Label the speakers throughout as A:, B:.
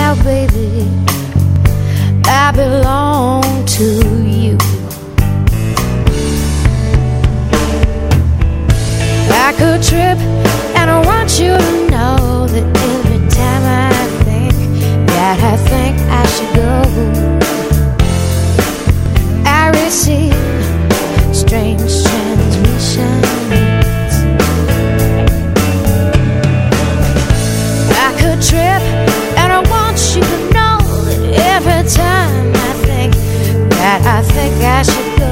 A: now, baby, I belong to you. I could trip, and I want you to know that every time I think I should go, I receive strange transmissions. I could trip, and I want you to know that every time I think I should go,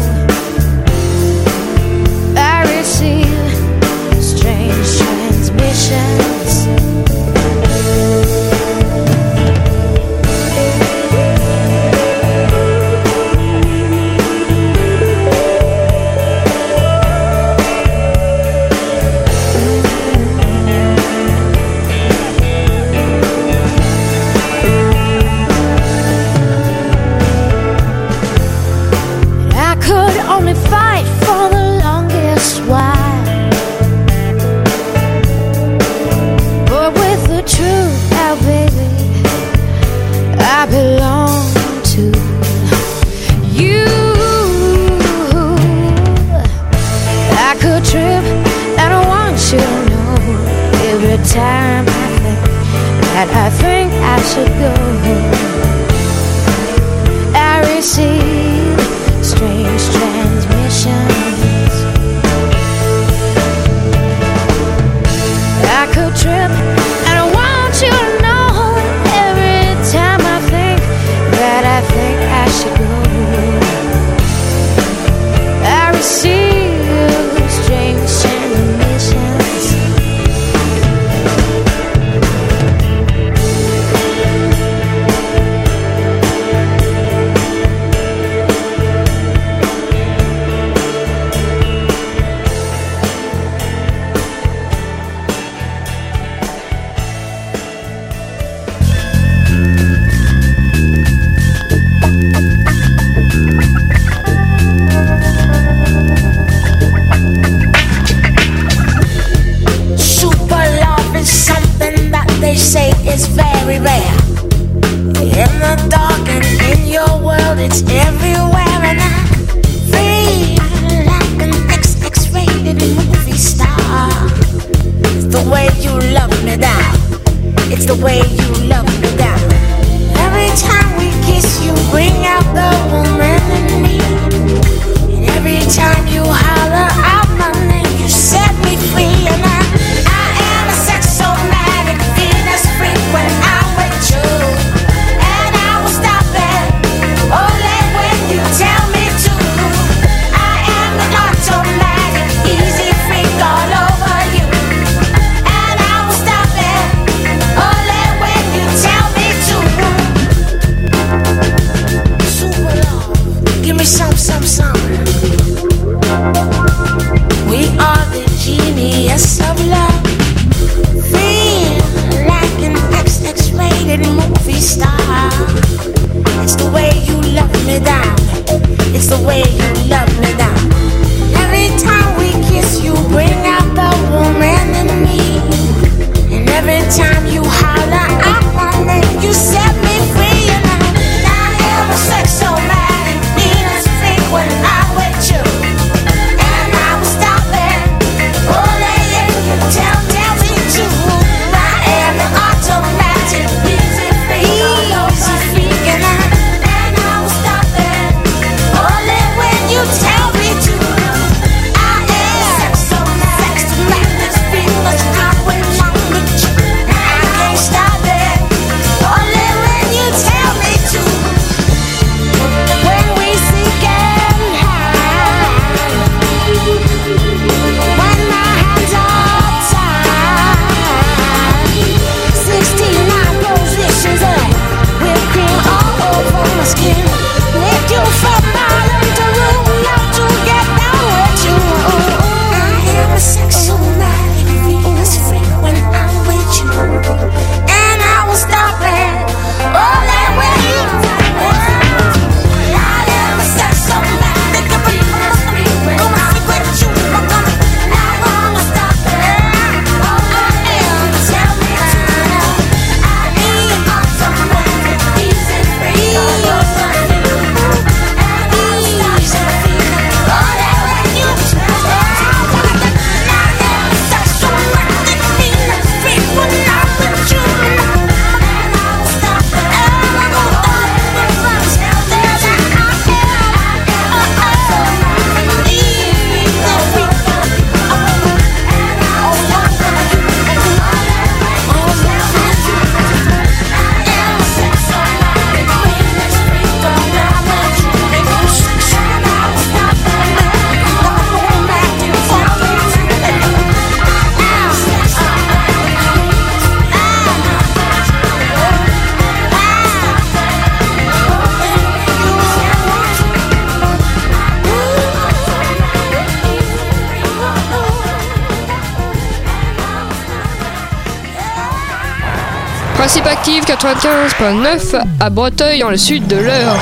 A: I receive strange transmissions. Only fight for the longest while, but with the truth, now baby, I belong to you. I could trip, and I want you to know every time I think I should go, I receive strange transmissions. I could trip, and I want you to know every time I think I should go, I receive strange transmissions.
B: They say it's very rare. In the dark and in your world, it's everywhere. And I feel like an X-rated movie star. It's the way you love me down. It's the way you love me down. Every time we kiss, you bring out the woman in me. And every time you holler out my name, you set me free. And I am a sexomatic Venus freak when I'm with you. And I will stop it only when you tell me to. I am an automatic easy freak all over you. And I will stop it only when
C: Principe active 95.9 à Breteuil dans le sud de l'Eure.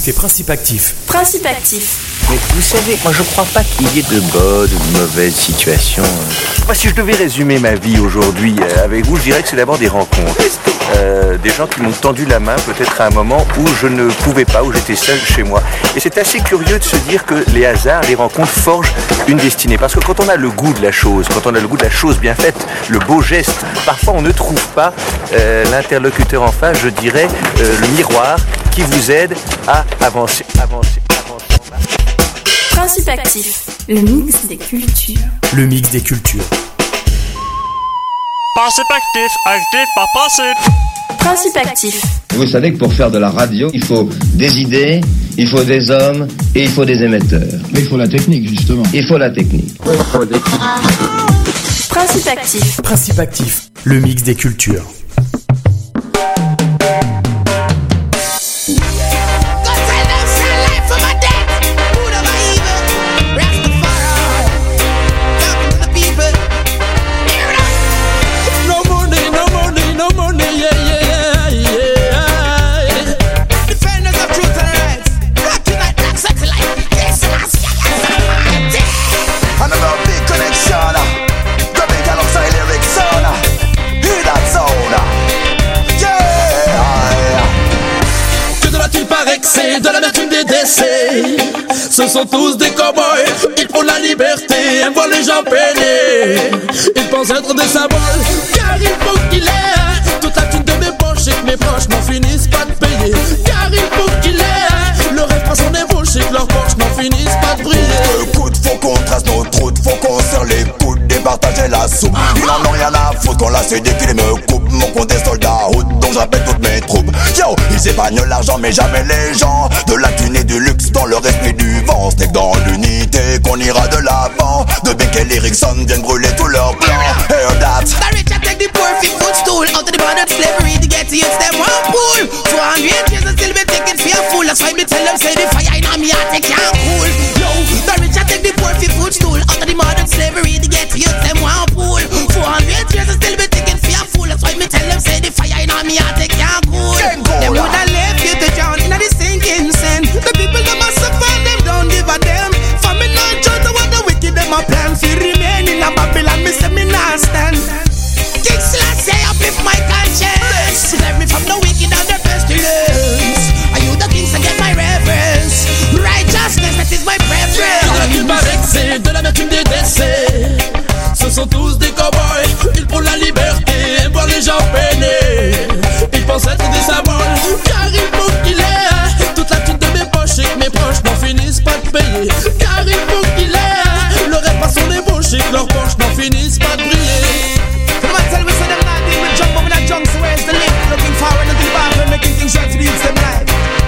D: écoutez Principe Actif.
E: Principe Actif.
F: Mais vous savez, moi je crois pas qu'il y ait de bonnes ou de mauvaises situations. Moi, si je devais résumer ma vie aujourd'hui avec vous, je dirais que c'est d'abord des rencontres. Des gens qui m'ont tendu la main peut-être à un moment où je ne pouvais pas, où j'étais seul chez moi. Et c'est assez curieux de se dire que les hasards, les rencontres forgent une destinée. Parce que quand on a le goût de la chose, quand on a le goût de la chose bien faite, le beau geste, parfois on ne trouve pas l'interlocuteur en face, je dirais, le miroir qui vous aide à avancer.
E: Principe Actif, le mix des cultures.
D: Le mix des cultures.
G: Principe Actif, actif par principe.
E: Principe Actif.
H: Vous savez que pour faire de la radio, il faut des idées, il faut des hommes et il faut des émetteurs.
I: Mais il faut la technique, justement.
H: Il faut la technique.
E: Principe Actif.
D: Principe Actif, le mix des cultures.
J: C'est de l'amertume des décès. Ce sont tous des cow-boys. Ils font la liberté, aiment voir les gens peiner. Ils pensent être des symboles, car il faut qu'il ait toute la thune de mes poches et que mes proches n'en finissent pas de payer. Car il faut qu'il ait le rêve pas son ébauche et que leurs poches n'en finissent pas de briller.
K: Le coup de faut qu'on trace nos routes, faut qu'on serre les coudes, départager la soupe. Ils n'en ont rien à foutre quand la CD qu'il me coupe. Mon compte est soldats route, donc j'appelle toutes mes troupes. Yo, ils épargnent l'argent mais jamais les gens. De la thune et du luxe dans le respect du vent. C'est que dans l'unité qu'on ira de l'avant. De Beck et Erickson viennent brûler tous leurs plans. Hear that.
B: The rich I take the poor fit footstool out of the bondage slavery to get to use them one pool. 400 years and still be taking fearful. That's why me tell them say the fire in me heart they can't cool. Yo, the rich I take the poor fit footstool out of the modern slavery to get to use them one pool. 400 years and still be taking fearful. That's why me tell them say the fire in me heart they can't cool. They woulda left you to drown in the sinking sand. The people that must suffer them don't give a damn. For me not judge what the wicked them a plan. Fi remain in a Babylon, me say me not stand. King Selassie up with my conscience. Save me from the wicked and the pestilence. Are you the kings to get my reverence? Righteousness, that is my preference.
J: Il paraît que c'est de l'amertume des décès. Ce sont tous des cow-boys. Ils font la liberté, aiment voir les gens peiner. Ils pensent être des symboles, car il faut qu'il ait toute la thune de mes poches et que mes proches n'en finissent pas de payer. Car il faut qu'il ait le rêve pas son ébauche et que leurs poches n'en finissent pas de briller.
B: Come on, tell me so them not deal with jump over that junk, so where's the link? Looking forward to the bathroom, making things right to the youths them life.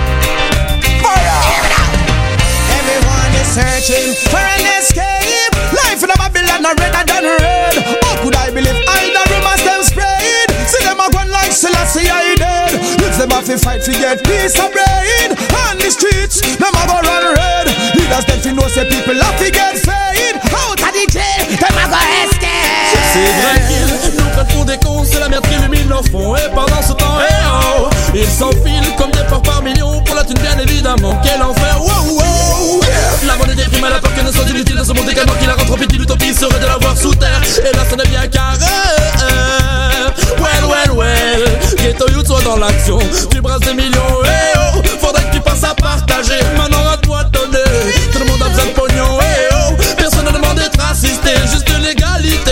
B: Fire! Everyone is searching for an escape. Life in a Babylon are redder than red. How could I believe all the rumors them spread? See them a gone like Selassie I dead. If them have to fight to get peace of bread. On the streets, them a go run red. Leaders them fi know say people have to get fed. Out of the jail, them a go escape.
J: C'est vrai qu'ils nous prennent pour des cons, c'est la merde qui illumine leur fond. Et pendant ce temps, oh, ils s'enfilent comme des porcs par millions. Pour la thune bien évidemment, quel enfer, wow, wow. La monnaie déprime à la peur qu'elle ne soit inutile dans ce monde également qui la rend trop petite. L'utopie serait de la voir sous terre. Et là ce n'est bien qu'un well, Ghetto Youth soit dans l'action. Tu brasses des millions, eh oh. Faudrait que tu passes à partager. Maintenant à toi de donner. Tout le monde a besoin de pognon, eh oh. Personne ne demande d'être assisté, juste de l'égalité.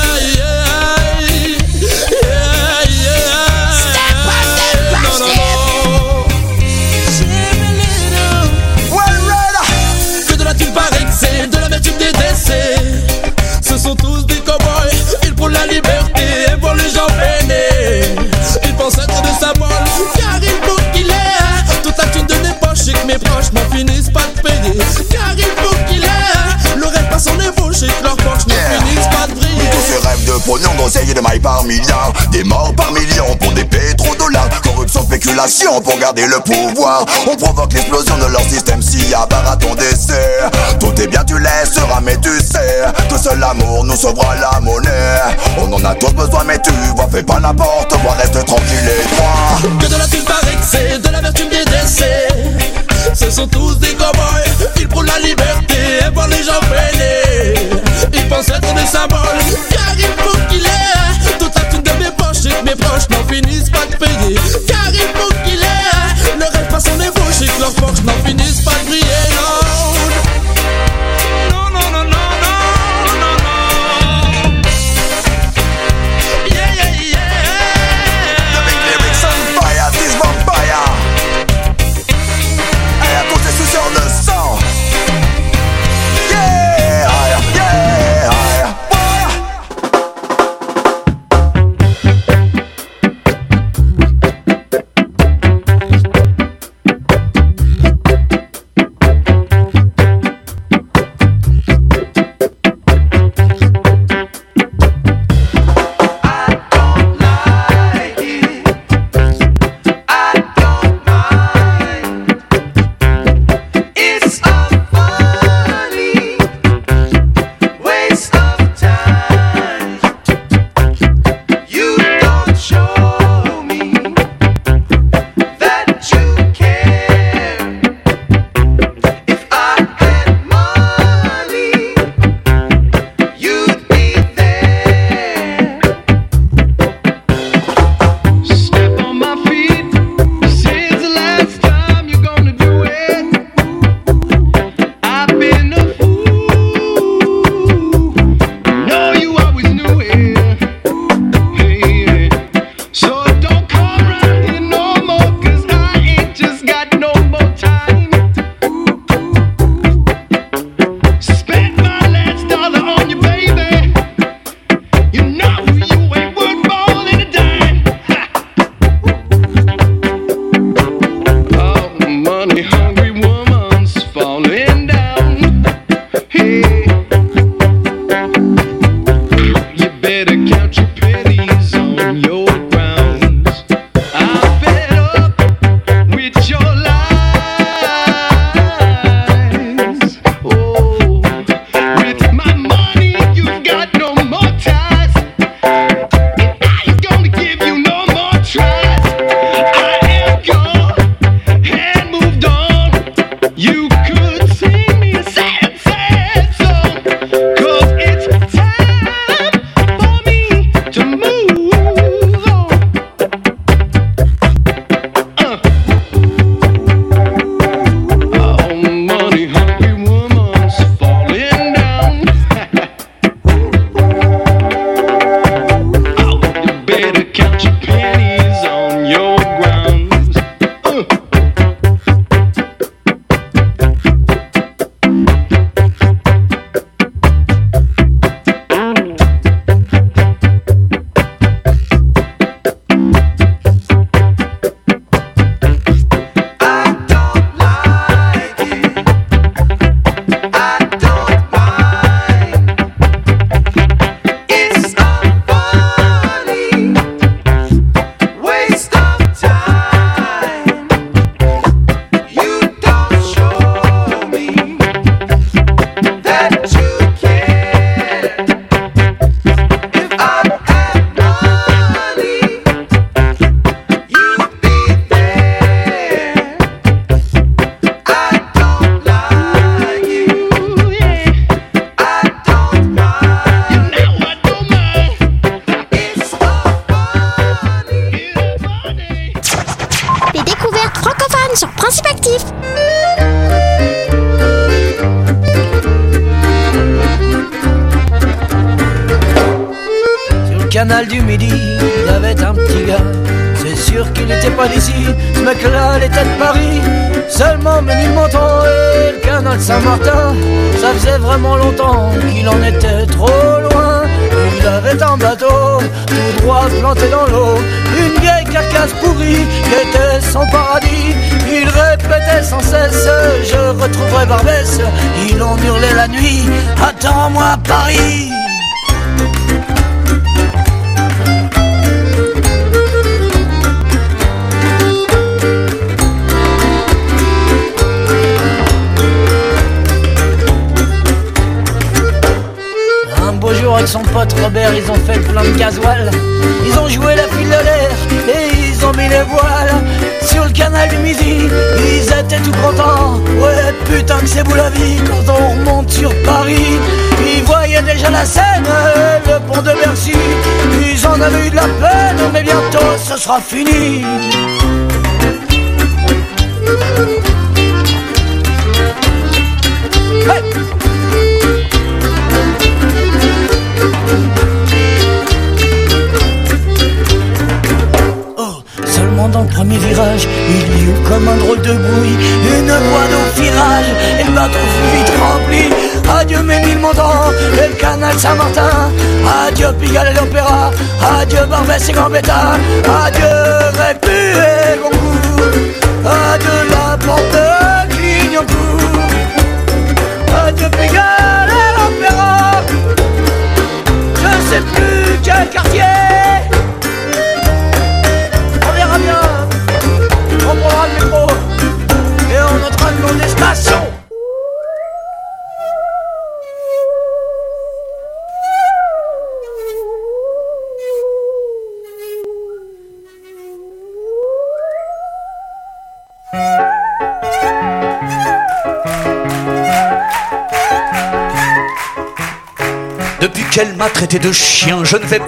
J: C'est de l'amertume des décès. Ce sont tous des cow-boys. Ils font la liberté et pour les gens peiner. Ils pensent être des symboles, car il faut qu'il ait toute la thune de mes poches et que mes proches n'en finissent pas de payer. Car il faut qu'il ait le rêve pas son ébauche et que leurs poches n'en finissent pas de briller.
K: Tous ces rêves de pognon, d'oseille et de mailles par milliards. Des morts par millions pour des pétrodollars. Corruption, spéculation pour garder le pouvoir. On provoque l'explosion de leur système si à ton décès. Tout est bien, tu laisseras, mais tu sais que seul l'amour nous sauvera la monnaie. On en a tous besoin, mais tu vois, fais pas n'importe quoi, reste tranquille et droit.
J: Que de la thune par excès, de l'amertume des décès. Ce
I: midi, il y avait un petit gars. C'est sûr qu'il n'était pas d'ici, ce mec-là, il était de Paris. Seulement Ménilmontant et le canal Saint-Martin, ça faisait vraiment longtemps qu'il en était trop loin. Il avait un bateau, tout droit planté dans l'eau, une vieille carcasse pourrie qui était son paradis. Il répétait sans cesse, je retrouverai Barbès. Il en hurlait la nuit, attends-moi à Paris. Avec son pote Robert, ils ont fait plein de gasoil. Ils ont joué la file de l'air et ils ont mis les voiles sur le canal du Midi. Ils étaient tout contents. Ouais, putain que c'est beau la vie quand on remonte sur Paris. Ils voyaient déjà la Seine, le pont de Bercy. Ils en avaient eu de la peine, mais bientôt ce sera fini. Hey! Dans le premier virage, il y eut comme un drôle de bruit, une voie d'eau virage, et le bateau fut vite rempli. Adieu Ménilmontant et le canal Saint-Martin, adieu Pigalle et l'Opéra, adieu Barbès et Gambetta, adieu Répu et Goncourt, adieu la porte de Clignancourt, adieu Pigalle et l'Opéra, je sais plus quel quartier. On prendra le métro et on notera le nom des stations.
L: Depuis qu'elle m'a traité de chien, je ne vais